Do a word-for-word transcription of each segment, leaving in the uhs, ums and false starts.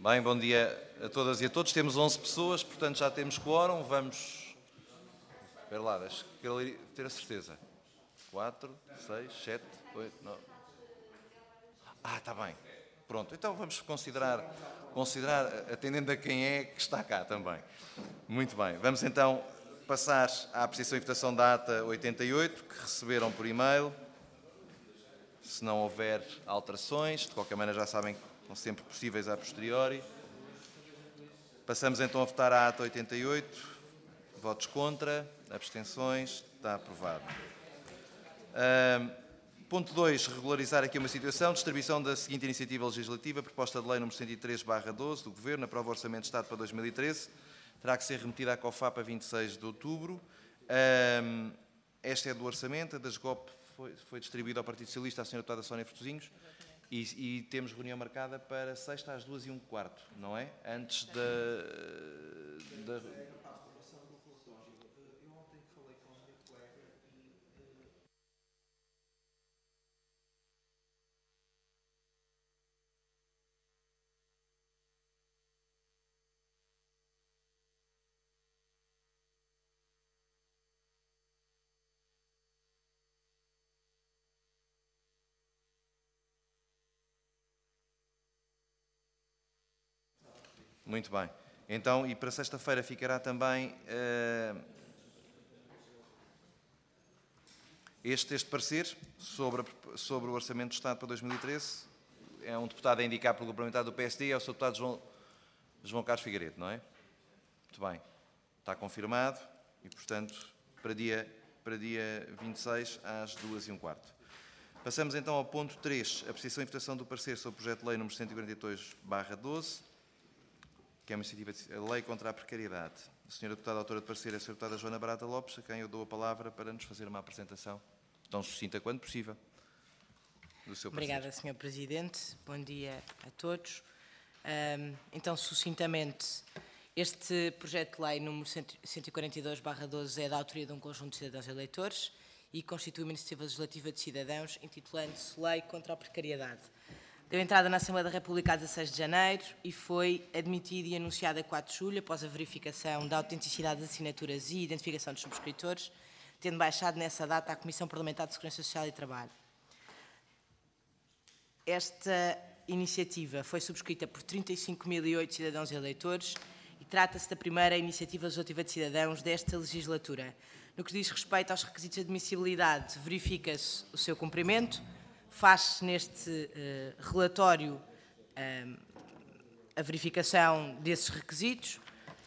Bem, bom dia a todas e a todos. Temos onze pessoas, portanto já temos quórum. Vamos... Espera lá, deixa eu ter a certeza. quatro, seis, sete, oito, nove... Ah, está bem. Pronto, então vamos considerar, considerar, atendendo a quem é que está cá também. Muito bem. Vamos então passar à apreciação e votação da ata oitenta e oito, que receberam por e-mail. Se não houver alterações, de qualquer maneira já sabem que são sempre possíveis a posteriori. Passamos então a votar a ata oitenta e oito. Votos contra, abstenções, está aprovado. Uh, ponto dois, regularizar aqui uma situação. Distribuição da seguinte iniciativa legislativa, proposta de lei número cento e três barra doze do Governo, aprova o Orçamento de Estado para dois mil e treze. Terá que ser remetida à COFAP a vinte e seis de outubro. Uh, esta é do Orçamento, a da SGOP foi, foi distribuída ao Partido Socialista, à senhora deputada Sónia Fortezinhos. E, e temos reunião marcada para sexta às duas e um quarto, não é? Antes da... da... Muito bem. Então, e para sexta-feira ficará também uh, este, este parecer sobre, sobre o Orçamento do Estado para dois mil e treze. É um deputado a indicar pelo parlamentar do P S D, é o seu deputado João, João Carlos Figueiredo, não é? Muito bem. Está confirmado e, portanto, para dia, para dia vinte e seis às duas e um quarto. Passamos então ao ponto três, apreciação e votação do parecer sobre o projeto de lei número cento e quarenta e dois barra doze. Que é uma iniciativa de lei contra a precariedade. A senhora deputada autora de parecer é a senhora deputada Joana Barata Lopes, a quem eu dou a palavra para nos fazer uma apresentação tão sucinta quanto possível do seu parecer. Obrigada, senhor Presidente. Bom dia a todos. Então, sucintamente, este projeto de lei número cento e quarenta e dois barra doze é da autoria de um conjunto de cidadãos eleitores e constitui uma iniciativa legislativa de cidadãos, intitulando-se Lei contra a Precariedade. Deu entrada na Assembleia da República a dezasseis de janeiro e foi admitido e anunciado a quatro de julho, após a verificação da autenticidade das assinaturas e identificação dos subscritores, tendo baixado nessa data à Comissão Parlamentar de Segurança Social e Trabalho. Esta iniciativa foi subscrita por trinta e cinco mil e oito cidadãos eleitores e trata-se da primeira iniciativa legislativa de cidadãos desta legislatura. No que diz respeito aos requisitos de admissibilidade, verifica-se o seu cumprimento. Faz-se neste uh, relatório uh, a verificação desses requisitos.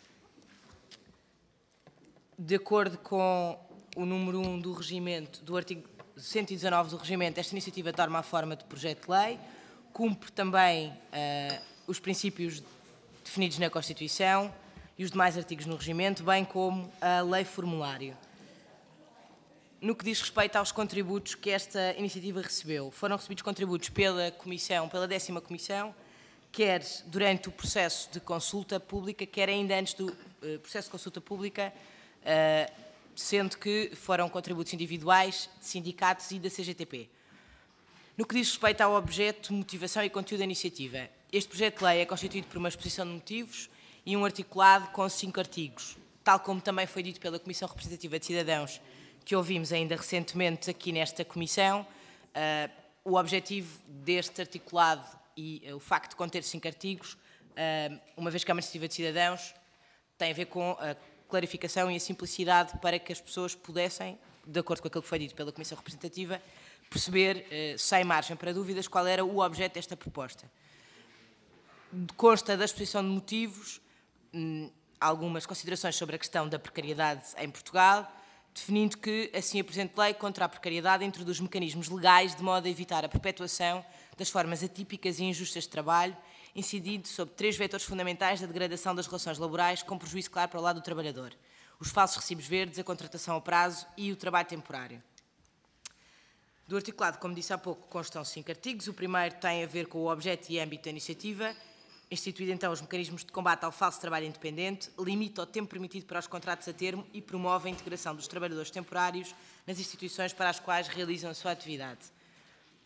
De acordo com o número um do regimento, do artigo cento e dezanove do regimento, esta iniciativa toma a forma de projeto de lei, cumpre também uh, os princípios definidos na Constituição e os demais artigos no regimento, bem como a lei formulário. No que diz respeito aos contributos que esta iniciativa recebeu, foram recebidos contributos pela Comissão, pela décima Comissão, quer durante o processo de consulta pública, quer ainda antes do uh, processo de consulta pública, uh, sendo que foram contributos individuais, de sindicatos e da C G T P. No que diz respeito ao objeto, motivação e conteúdo da iniciativa, este projeto de lei é constituído por uma exposição de motivos e um articulado com cinco artigos, tal como também foi dito pela Comissão Representativa de Cidadãos, que ouvimos ainda recentemente aqui nesta Comissão. Uh, o objetivo deste articulado e uh, o facto de conter cinco artigos, uh, uma vez que é uma iniciativa de cidadãos, tem a ver com a clarificação e a simplicidade para que as pessoas pudessem, de acordo com aquilo que foi dito pela Comissão Representativa, perceber, uh, sem margem para dúvidas, qual era o objeto desta proposta. Consta da exposição de motivos, um, algumas considerações sobre a questão da precariedade em Portugal, definindo que, assim, a presente lei contra a precariedade introduz mecanismos legais de modo a evitar a perpetuação das formas atípicas e injustas de trabalho, incidindo sobre três vetores fundamentais da degradação das relações laborais, com prejuízo claro para o lado do trabalhador: os falsos recibos verdes, a contratação a prazo e o trabalho temporário. Do articulado, como disse há pouco, constam cinco artigos. O primeiro tem a ver com o objeto e âmbito da iniciativa. Instituído então os mecanismos de combate ao falso trabalho independente, limita o tempo permitido para os contratos a termo e promove a integração dos trabalhadores temporários nas instituições para as quais realizam a sua atividade.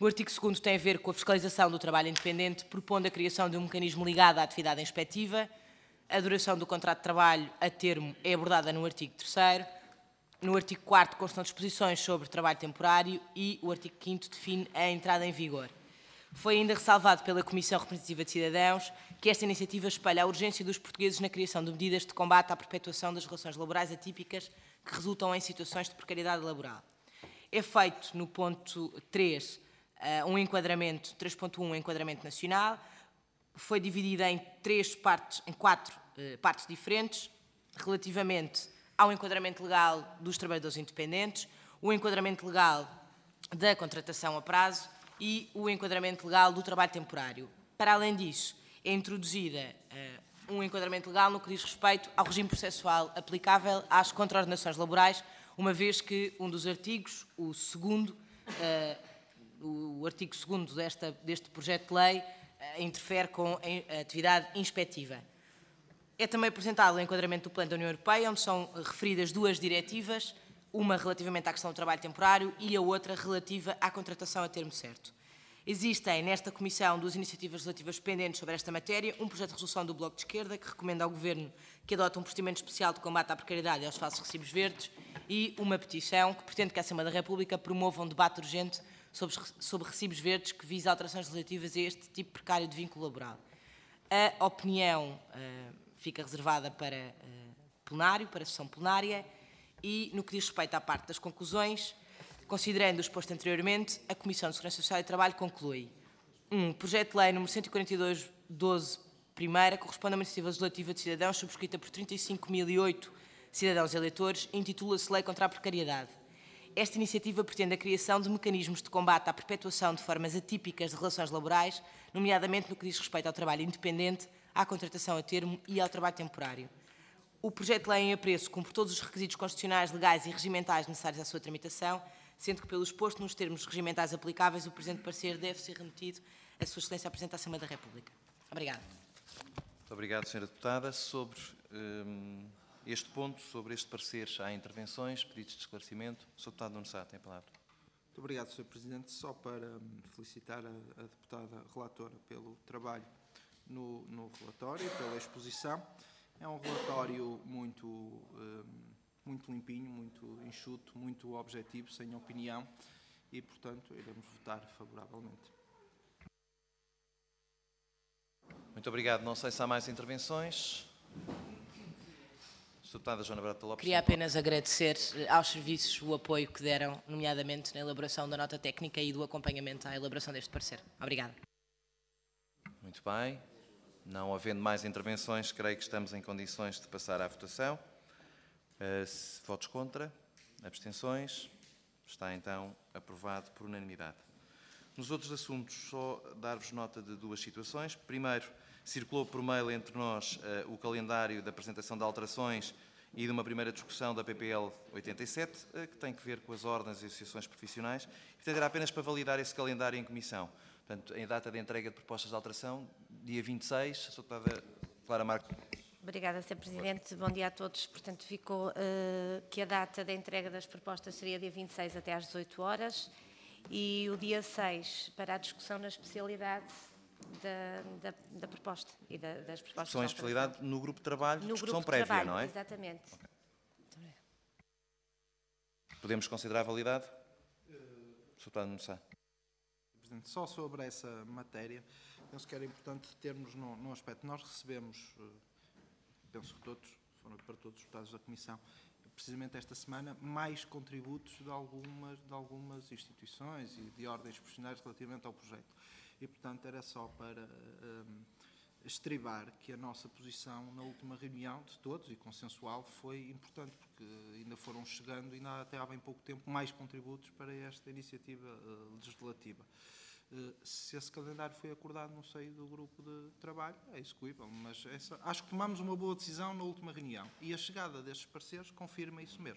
O artigo segundo tem a ver com a fiscalização do trabalho independente, propondo a criação de um mecanismo ligado à atividade inspectiva. A duração do contrato de trabalho a termo é abordada no artigo terceiro. No artigo quarto constam disposições sobre trabalho temporário e o artigo quinto define a entrada em vigor. Foi ainda ressalvado pela Comissão Representativa de Cidadãos que esta iniciativa espelha a urgência dos portugueses na criação de medidas de combate à perpetuação das relações laborais atípicas que resultam em situações de precariedade laboral. É feito no ponto três um enquadramento, três ponto um, um enquadramento nacional, foi dividida em três partes, em quatro uh, partes diferentes, relativamente ao enquadramento legal dos trabalhadores independentes, o enquadramento legal da contratação a prazo e o enquadramento legal do trabalho temporário. Para além disso, é introduzida uh, um enquadramento legal no que diz respeito ao regime processual aplicável às contraordenações laborais, uma vez que um dos artigos, o segundo, uh, o artigo segundo desta, deste projeto de lei, uh, interfere com a atividade inspectiva. É também apresentado o enquadramento do Plano da União Europeia, onde são referidas duas diretivas, uma relativamente à questão do trabalho temporário e a outra relativa à contratação a termo certo. Existem nesta Comissão duas iniciativas legislativas pendentes sobre esta matéria, um projeto de resolução do Bloco de Esquerda, que recomenda ao Governo que adote um procedimento especial de combate à precariedade e aos falsos recibos verdes, e uma petição que pretende que a Assembleia da República promova um debate urgente sobre, sobre recibos verdes que visa alterações legislativas a este tipo precário de vínculo laboral. A opinião uh, fica reservada para uh, plenário, para a sessão plenária, e no que diz respeito à parte das conclusões, considerando o exposto anteriormente, a Comissão de Segurança Social e Trabalho conclui um projeto de lei número cento e quarenta e dois, doze, primeira, corresponde a uma iniciativa legislativa de cidadãos subscrita por trinta e cinco mil e oito cidadãos eleitores, intitula-se Lei contra a Precariedade. Esta iniciativa pretende a criação de mecanismos de combate à perpetuação de formas atípicas de relações laborais, nomeadamente no que diz respeito ao trabalho independente, à contratação a termo e ao trabalho temporário. O projeto de lei em apreço cumpre todos os requisitos constitucionais, legais e regimentais necessários à sua tramitação, sendo que, pelo exposto nos termos regimentais aplicáveis, o presente parecer deve ser remetido à Sua Excelência à Presidente da Assembleia da República. Obrigada. Muito obrigado, senhora Deputada. Sobre um, este ponto, sobre este parecer, já há intervenções, pedidos de esclarecimento. senhor Deputado Nuno Sá, tem a palavra. Muito obrigado, senhor Presidente. Só para um, felicitar a, a deputada relatora pelo trabalho no, no relatório, pela exposição. É um relatório muito, um, muito limpinho, muito enxuto, muito objetivo, sem opinião e, portanto, iremos votar favoravelmente. Muito obrigado. Não sei se há mais intervenções. senhora Deputada Joana Brata Lopes. Queria apenas agradecer aos serviços o apoio que deram, nomeadamente na elaboração da nota técnica e do acompanhamento à elaboração deste parecer. Obrigada. Muito bem. Não havendo mais intervenções, creio que estamos em condições de passar à votação. Uh, votos contra? Abstenções? Está então aprovado por unanimidade. Nos outros assuntos, só dar-vos nota de duas situações. Primeiro, circulou por mail entre nós uh, o calendário da apresentação de alterações e de uma primeira discussão da P P L oitenta e sete, uh, que tem que ver com as ordens e associações profissionais. Portanto, era apenas para validar esse calendário em comissão. Portanto, em data de entrega de propostas de alteração, dia vinte e seis, a senhora Deputada Clara Marques. Obrigada, senhor Presidente. Bom dia a todos. Portanto, ficou uh, que a data da entrega das propostas seria dia vinte e seis até às dezoito horas e o dia seis para a discussão na especialidade da, da, da proposta e da, das propostas. Discussão em especialidade no grupo de trabalho, no discussão grupo prévia, de trabalho, não é? Exatamente. Okay. Podemos considerar validade? senhor Deputado Nuno Sá. Presidente, só sobre essa matéria, penso que era importante termos no, no aspecto. Nós recebemos, penso que todos, foram para todos os deputados da Comissão, precisamente esta semana, mais contributos de algumas, de algumas instituições e de ordens profissionais relativamente ao projeto. E, portanto, era só para um, estribar que a nossa posição na última reunião de todos e consensual foi importante, porque ainda foram chegando, ainda até há bem pouco tempo, mais contributos para esta iniciativa uh, legislativa. Uh, se esse calendário foi acordado no seio do grupo de trabalho, é execuível, mas essa, acho que tomamos uma boa decisão na última reunião e a chegada destes parceiros confirma isso mesmo.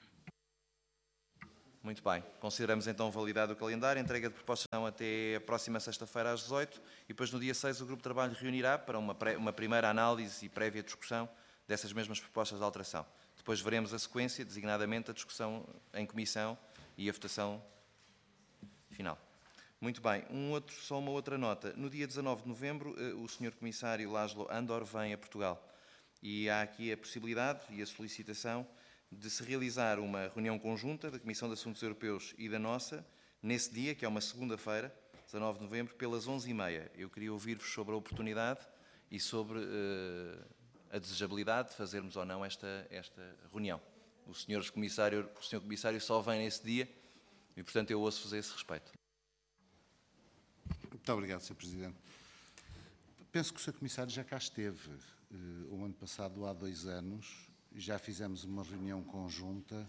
Muito bem. Consideramos então validado o calendário, entrega de propostas até a próxima sexta-feira às dezoito e depois no dia seis o grupo de trabalho reunirá para uma, pré, uma primeira análise e prévia discussão dessas mesmas propostas de alteração. Depois veremos a sequência, designadamente a discussão em comissão e a votação final. Muito bem. Um outro, só uma outra nota. No dia dezanove de novembro, o senhor Comissário Laszlo Andor vem a Portugal. E há aqui a possibilidade e a solicitação de se realizar uma reunião conjunta da Comissão de Assuntos Europeus e da nossa, nesse dia, que é uma segunda-feira, dezanove de novembro, pelas onze e meia. Eu queria ouvir-vos sobre a oportunidade e sobre uh, a desejabilidade de fazermos ou não esta, esta reunião. O senhor Comissário, o senhor Comissário só vem nesse dia e, portanto, eu ouço-vos a esse respeito. Muito obrigado, senhor Presidente. Penso que o senhor Comissário já cá esteve uh, o ano passado, há dois anos, já fizemos uma reunião conjunta.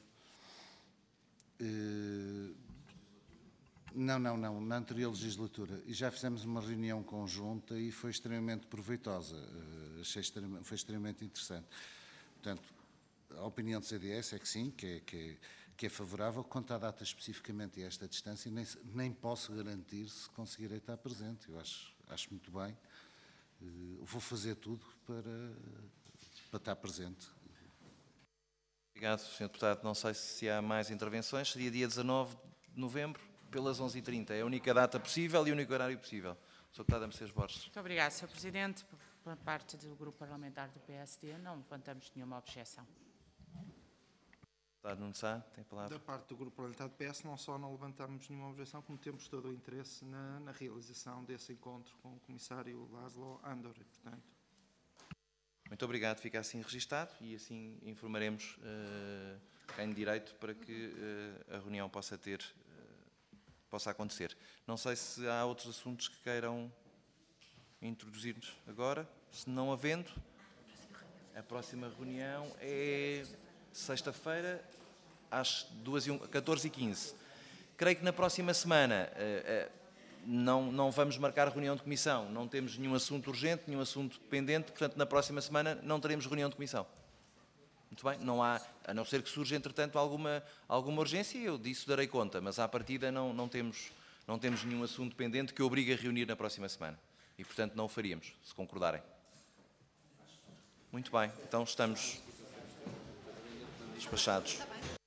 Uh, não, não, não, na anterior legislatura. E já fizemos uma reunião conjunta e foi extremamente proveitosa. Uh, achei extremamente, foi extremamente interessante. Portanto, a opinião do C D S é que sim, que é, que é, que é favorável. Quanto à data especificamente e a esta distância, nem, nem posso garantir se conseguirei estar presente. Eu acho, acho muito bem. Uh, vou fazer tudo para, para estar presente. Obrigado, senhor Deputado. Não sei se há mais intervenções. Seria dia dezanove de novembro, pelas onze e trinta. É a única data possível e o único horário possível. senhor Deputado Mercedes Borges. Muito obrigado, senhor Presidente. Por parte do Grupo Parlamentar do P S D, não levantamos nenhuma objeção. Deputado Nuno Sá, tem a palavra. Da parte do Grupo Parlamentar do P S, não só não levantamos nenhuma objeção, como temos todo o interesse na, na realização desse encontro com o Comissário Laszlo Andor. E, portanto, muito obrigado, fica assim registado e assim informaremos uh, quem de direito para que uh, a reunião possa ter, uh, possa acontecer. Não sei se há outros assuntos que queiram introduzir-nos agora. Se não havendo, a próxima reunião é sexta-feira às catorze e quinze. Creio que na próxima semana uh, uh, Não, não vamos marcar reunião de comissão, não temos nenhum assunto urgente, nenhum assunto pendente, portanto, na próxima semana não teremos reunião de comissão. Muito bem, não há, a não ser que surja, entretanto, alguma, alguma urgência, eu disso darei conta, mas à partida não, não, temos, não temos nenhum assunto pendente que obrigue a reunir na próxima semana. E, portanto, não o faríamos, se concordarem. Muito bem, então estamos despachados.